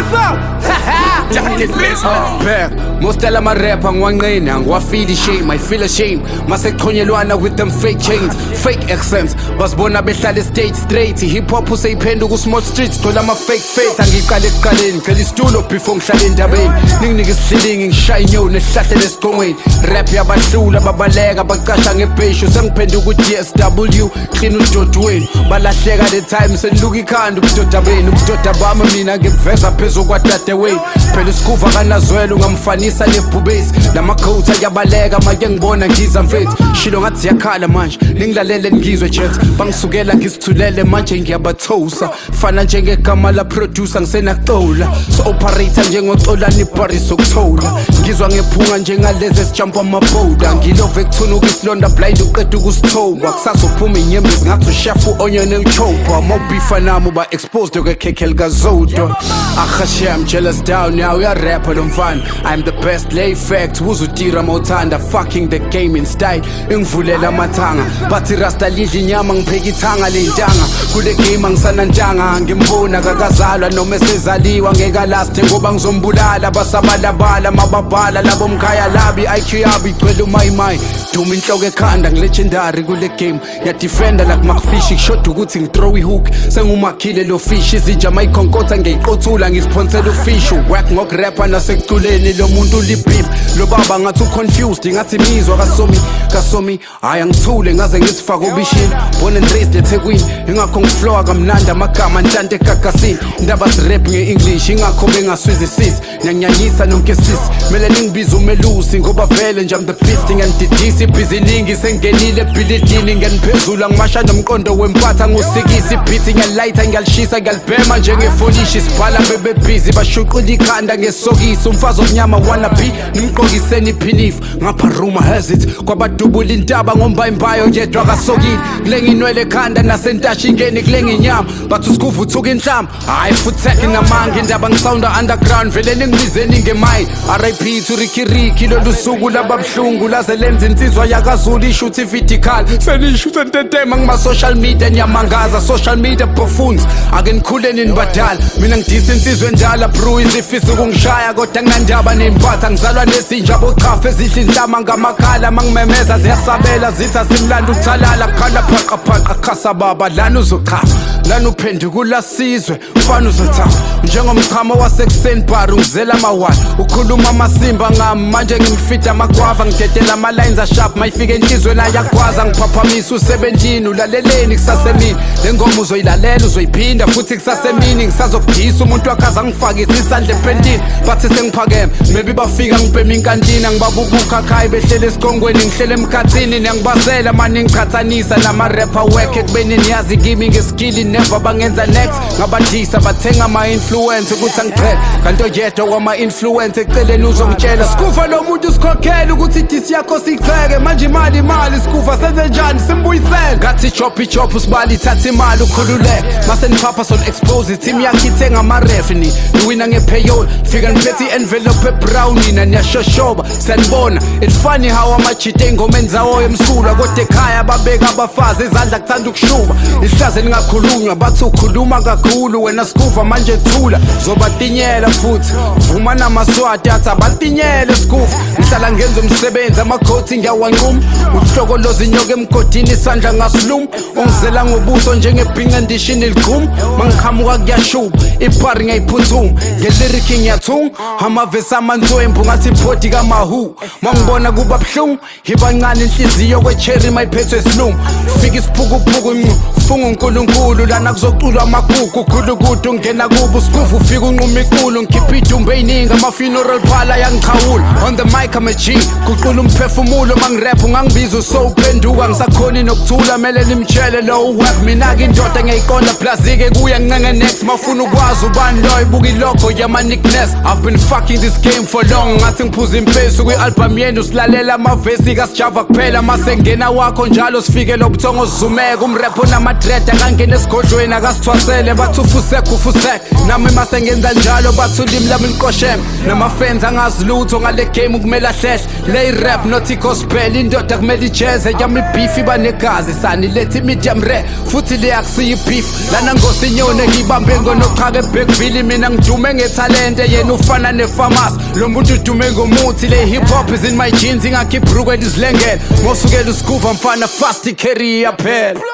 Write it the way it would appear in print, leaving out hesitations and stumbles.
Mostela ma rapper ngiwanqina ngiwafeel shame I feel ashamed masechonyelwana with them fake chains fake accents basibona behlala stage straight hip hop useyiphenduka ku small streets thola ama fake faith angiqale ekuqaleni ngicela isitulo before ngihlale endabeni ninginike isihlilingi ngishaya inyoni esihlahle lesigongweni rap yabahlula babaleka bacasha ngebheshu sengiphenduka ku DSW clean udodweni balahleka the time seniluka ikhanda ubudoda benu ubudoda bami mina ngiveza phezulu kwadadewenu phela isikuva kanazwela ungamfanisa lebhubesi lamacoats ayabaleka make ngibona ngiza mfethu shilo ngathi yakhala manje ningilalele ngizwe jet bangisukela ngisithulele manje ngiyabathosa fana njengegama la producer ngisenaxola so operator njengoxolani iParis okuthola ngizwa ngephunga njengalezi esijump amaboda ngilove ekuthuna isilonda blind uqeda ukusithoba kusazophuma inyembezi ngathi ushefu onyone uchopa mobifa nami ba exposed kwekhekhe kaZodo akhashe I'm jealous down now we are rapper lo mfana I'm the best lay facts uzutira mawuthanda fucking the game in style ingivulela amathanga bathi rasta lidla inyama ngipheka ithanga lentanga kule game angisanantanga ngimbona kakazalwa noma esezaliwa ngeka last ngoba ngizombulala basabalabala mababhala labo mkhaya labi IQ yabi igcwele umayimay duma inhloko ekhanda ngilegendary kule game ya defender like McFish shot ukuthi ngithrow ihook sengumakhile lo fish izinja mayikhonkotha ngiyiqothula ngisiponsela ufish work ngokurapper nasekuculeni lo muntu libeef lo baba ngathi confused ngathi mizwa kasomi aya ngithule ngaze ngisifaka ubishini born and raised eThekwini ingakho ngiflow kamnandi amagama ntante egagasini indaba rap ngeEnglish ingakho bengaswizisisi nyanyanyisa nonke sis mele ningibiza umelusi ngoba vele nje I'm the beast ngandidisi busy ningi sengenile bhilidini nganiphezulu ngimasha nomqondo wempatha ngusikisi beat ngiyalighta ngiyalishisa ngiyalibhema njengefolishi sibhala bebe busy bashuqula ikhanda ngesokisi umfazi omnyama wanna be nimqokiseni iphinifu ngapha rumor has it kwabadubula intaba ngomba imbayo yedwa kasokile kulenginwele ekhanda nasentashingeni kulenginyama bathi usikuva uthuka inhlamba hayi futhi namanga indaba ngisounda underground vele ningibizeni ngemic RIP to Ricky lolu suku lababhlungu laze lenza insizwa yakaZulu ishoot vertical senishoot entetema ngima social media nyamangaza social media buffoons ake nikhuleni nibadala mina ngidisa insizwe njala bro izifisa ukungishaya kodwa nginandaba nempatha ngizalwa nesinja bochafa ezidla inhlama ngamakhala mangimemeza ziyasabela zitha simlanda ukuthalala khala phaqaphaqa khasa baba lana uzochafa lana uphenduka ulasizwe mfana uzothamba njengomchamo wasekuseni bar ungizela amawala ukhuluma amasimba ngami manje ngimfita amagwava ngidedela ama lines asharp mayifike enhlizweni ayagwaza ngiphaphamisa u17 ulaleleni kusasemini lengoma uzoyilalela uzoyiphinda futhi kusasemini ngisazokudisa umuntu wakaza ngifakisa isandla epentini bathi sengiphakeme maybe bafika ngibhema inkantina ngibabubuka khai behlele esikongweni ngihlele emkhathini niyangibasela manje ngiqhathanisa nama rapper work ekubeni niyazi kimi ngeskill never bangenza next ngabadisa bathenga ama influence ukuthi angiqhele kanti yedwa kwama influence eceleni uzongitshela sikufa lo muntu usikhokhela ukuthi disi yakho siqheke manje imali sikufa senze njani simbuyisele ngathi chop usibali thatha imali ukhululeke mase niphapha son expose team yakhe ithenga ama revenue niwina ngepayroll fika niphethe envelope brown nina niyashoshoba sanibona it's funny how amachite engomeni zawo emsulwa kodwa ekhaya babeka abafazi izandla kuthanda ukushuba ihlaze lingakhulunywa bathi ukhuluma kakhulu wena sikuva manje thula zobatinyela futhi vuma namaswati athi abatinyele sikuva ngihlala ngenza umsebenzi amakhoti ngiyawanquma uhlokoloza inyoka emgodini isandla ngasiluma ongizela ngobuso njengebhinga ndishini ligquma mangiqhamuka kuyashuba ipari ngiyiphuthuma ngelyric ngiyathunga amavesi amantswembu ngathi iphodi kamahu mangibona kuba buhlungu ibancane inhliziyo kwecherry mayiphethwe isilungu fika isiphukupuku funga uNkulunkulu lana kuzoculwa amagugu khulukude ungena kubo sikuvu ufika unquma iqulu ngikhipha idumbe eyiningi ama funeral phala yangikhawula on the mic I'm a G kuqula umphefumulo mangirap ungangibiza usophenduka ngisakhoni nokuthula mele nimtshele lo work mina ke indoda ngiyayiqonda plazike kuya nginqenge next mafuna ukwazi ubani lo ibuka ilogo yama nickness I've been fucking this game for long ngathi ngiphuza impesi kwi-album yenu usilalela amavesi kasijava kuphela masengena wakho njalo sifike lobuthongo zizumeka umrap onamadred akangena esigoli emgodlweni akasithwasele bathi ufusek nami mase ngenza njalo bathi ulimi lami inkosheme nama-fans angazi lutho ngale game kumele ahlehle lay rap not i-gospel indoda kumele ijeze yami beef iba negazi sani lethi medium rare futhi leyakusiya beef lana ngosinyone ngibambe ngonoqhaka eBackville mina ngidume ngethalente yena ufana nefamasi lo muntu udume ngomuthi le hip hop is in my jeans ingakhipha ibhrukwe lizilengele ngosukela usikuva mfana fast career phela